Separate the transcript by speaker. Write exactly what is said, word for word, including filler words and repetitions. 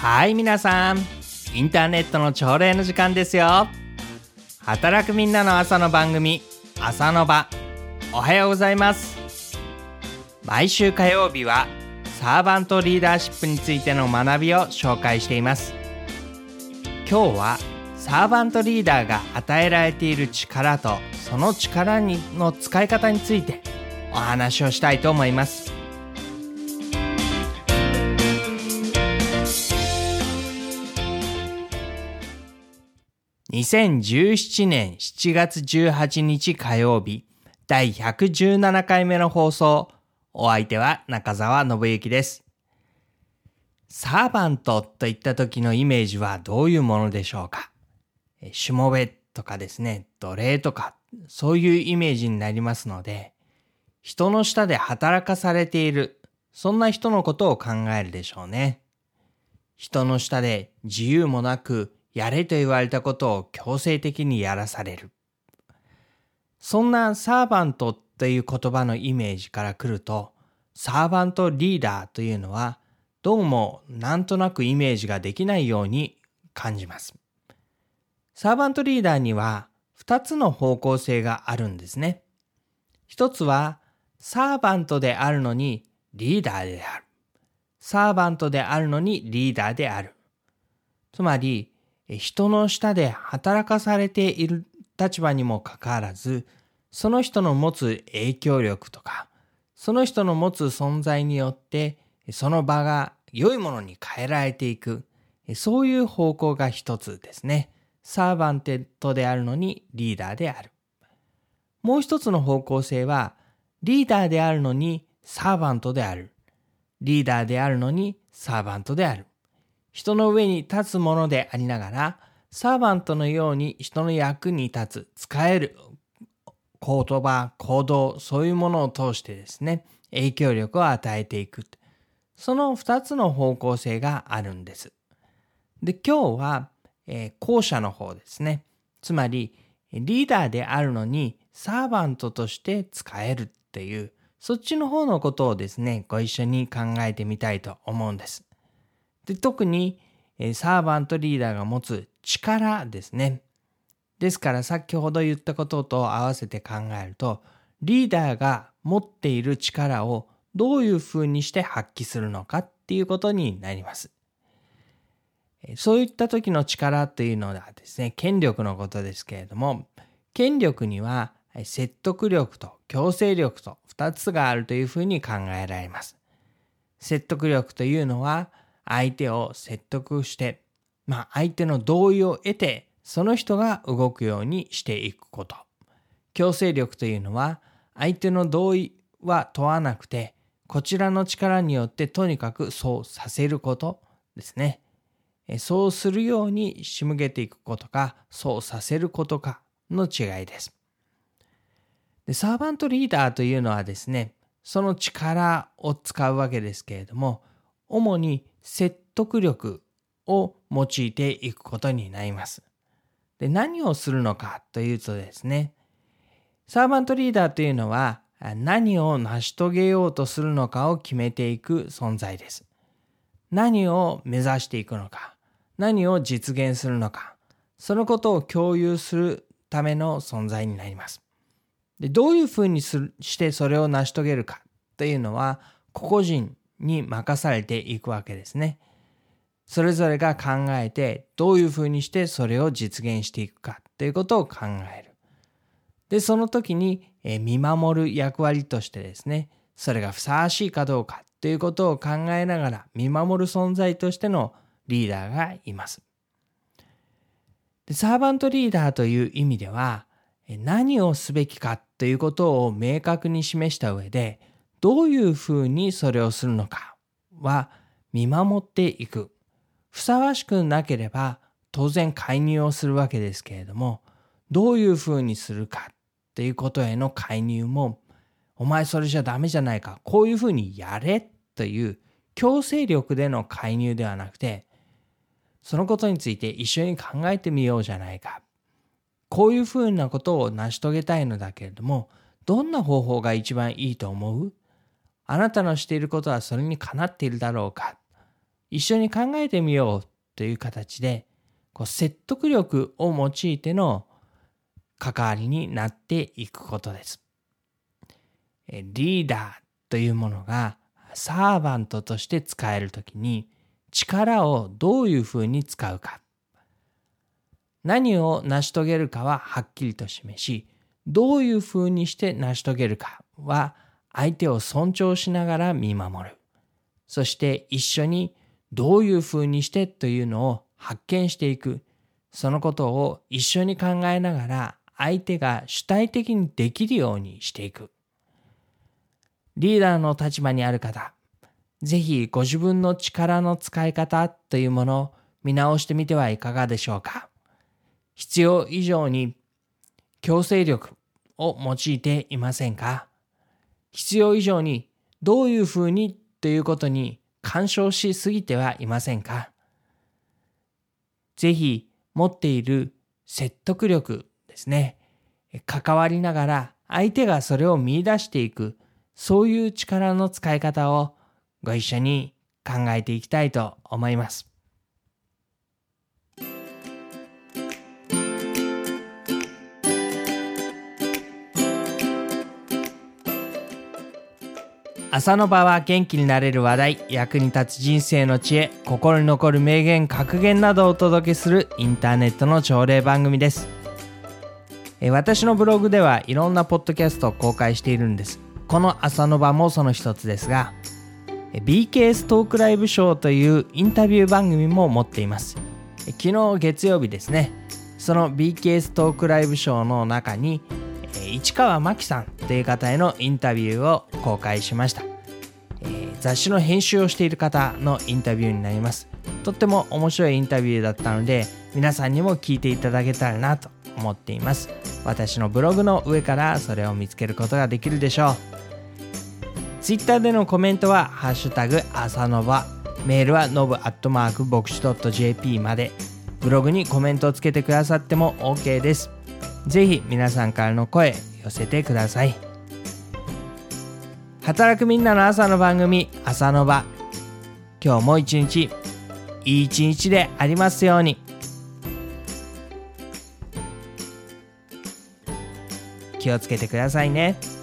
Speaker 1: はい、皆さん、インターネットの朝礼の時間ですよ。働くみんなの朝の番組、朝の場。おはようございます。毎週火曜日はサーバントリーダーシップについての学びを紹介しています。今日はサーバントリーダーが与えられている力とその力にの使い方についてお話をしたいと思います。にせんじゅうななねんしちがつじゅうはちにち火曜日、だいひゃくじゅうななかいめの放送。お相手は中澤信之です。サーバントといった時のイメージはどういうものでしょうか。しもべとかですね、奴隷とか、そういうイメージになりますので、人の下で働かされている、そんな人のことを考えるでしょうね。人の下で自由もなく、やれと言われたことを強制的にやらされる。そんなサーバントという言葉のイメージから来ると、サーバントリーダーというのはどうもなんとなくイメージができないように感じます。サーバントリーダーにはふたつの方向性があるんですね。一つはサーバントであるのにリーダーである。サーバントであるのにリーダーである。つまり人の下で働かされている立場にもかかわらず、その人の持つ影響力とか、その人の持つ存在によって、その場が良いものに変えられていく、そういう方向が一つですね。サーバントであるのにリーダーである。もう一つの方向性は、リーダーであるのにサーバントである。リーダーであるのにサーバントである。人の上に立つものでありながら、サーバントのように人の役に立つ、使える言葉、行動、そういうものを通してですね、影響力を与えていく。その二つの方向性があるんです。で、今日は、えー、後者の方ですね。つまり、リーダーであるのにサーバントとして使えるっていう、そっちの方のことをですね、ご一緒に考えてみたいと思うんです。で、特にサーバントリーダーが持つ力ですね。ですから先ほど言ったことと合わせて考えると、リーダーが持っている力をどういうふうにして発揮するのかっていうことになります。そういった時の力というのはですね、権力のことですけれども、権力には説得力と強制力とふたつがあるというふうに考えられます。説得力というのは、相手を説得して、まあ相手の同意を得て、その人が動くようにしていくこと。強制力というのは、相手の同意は問わなくて、こちらの力によってとにかくそうさせることですね。そうするように仕向けていくことか、そうさせることかの違いです。で、サーバントリーダーというのはですね、その力を使うわけですけれども、主に説得力を用いていくことになります。で、何をするのかというとですね、サーバントリーダーというのは何を成し遂げようとするのかを決めていく存在です。何を目指していくのか、何を実現するのか、そのことを共有するための存在になります。で、どういうふうにするしてそれを成し遂げるかというのは、個々人に任されていくわけですね。それぞれが考えてどういうふうにしてそれを実現していくかということを考える。で、その時に見守る役割としてですね、それがふさわしいかどうかということを考えながら見守る存在としてのリーダーがいます。で、サーバントリーダーという意味では、何をすべきかということを明確に示した上で、どういうふうにそれをするのかは見守っていく。ふさわしくなければ当然介入をするわけですけれども、どういうふうにするかっていうことへの介入も、お前それじゃダメじゃないか、こういうふうにやれという強制力での介入ではなくて、そのことについて一緒に考えてみようじゃないか。こういうふうなことを成し遂げたいのだけれども、どんな方法が一番いいと思う？あなたのしていることはそれにかなっているだろうか。 一緒に考えてみようという形で、こう説得力を用いての関わりになっていくことです。リーダーというものがサーバントとして使えるときに、力をどういうふうに使うか、何を成し遂げるかははっきりと示し、どういうふうにして成し遂げるかは相手を尊重しながら見守る。そして一緒にどういうふうにしてというのを発見していく。そのことを一緒に考えながら相手が主体的にできるようにしていく。リーダーの立場にある方、ぜひご自分の力の使い方というものを見直してみてはいかがでしょうか。必要以上に強制力を用いていませんか？必要以上にどういうふうにということに干渉しすぎてはいませんか？ぜひ持っている説得力ですね。関わりながら相手がそれを見出していく、そういう力の使い方をご一緒に考えていきたいと思います。朝の場は元気になれる話題、役に立つ人生の知恵、心に残る名言、格言などをお届けするインターネットの朝礼番組です。私のブログではいろんなポッドキャストを公開しているんです。この朝の場もその一つですが、ビーケーエス トークライブショーというインタビュー番組も持っています。昨日月曜日ですね、その ビーケーエス トークライブショーの中に市川真紀さんという方へのインタビューを公開しました。えー、雑誌の編集をしている方のインタビューになります。とっても面白いインタビューだったので、皆さんにも聞いていただけたらなと思っています。私のブログの上からそれを見つけることができるでしょう。ツイッターでのコメントはハッシュタグ朝の場、メールはのぶアットマークボクシドットジェーピー まで、ブログにコメントをつけてくださっても OK です。ぜひ皆さんからの声寄せてください。働くみんなの朝の番組、朝の場。今日も一日いい一日でありますように。気をつけてくださいね。